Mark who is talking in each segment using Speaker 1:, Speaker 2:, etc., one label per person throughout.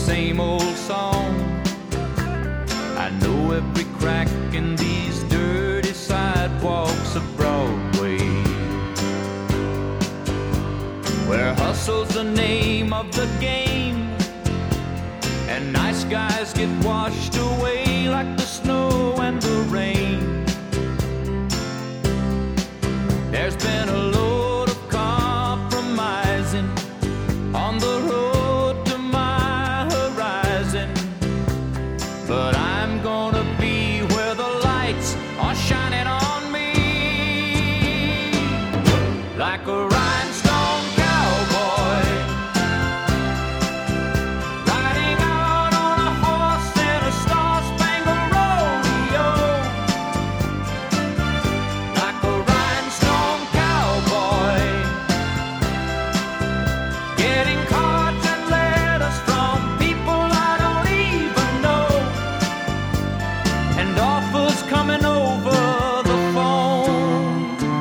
Speaker 1: same old song. I know every crack in these dirty sidewalks of Broadway, where hustle's the name of the game, and nice guys get washed away like the snow and the rain. There's been a load of compromising on the road to my horizon, but I'm gonna be where the lights are shining on me like a rhinestone cowboy, riding out on a horse in a star-spangled rodeo, like a rhinestone cowboy, getting cards and letters from people I don't even know, and offers coming over the phone.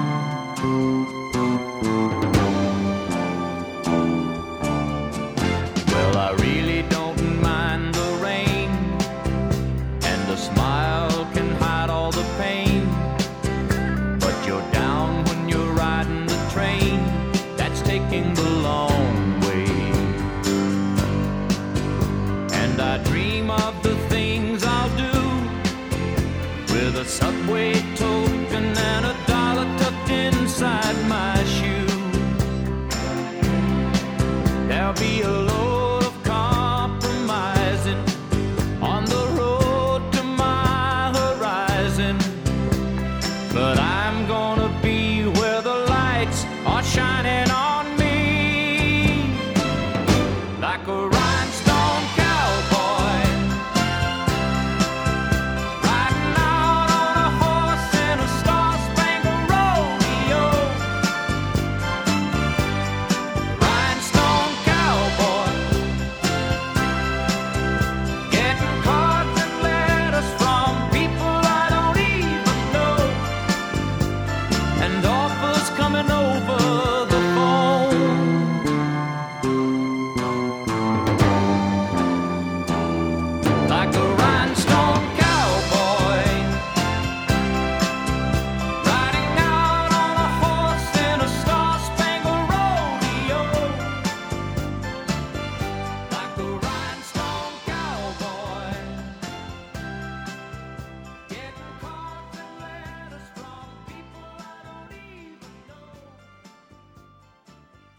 Speaker 1: Well, I really don't mind the rain, and a smile can hide all the pain, but you're down when you're riding the train that's taking the long way. And I dream of the things I'll do with a subway token and a dollar tucked inside my shoe. There'll be a load of compromising on the road to my horizon, but I'm gonna be where the lights are shining on me like a rhinestone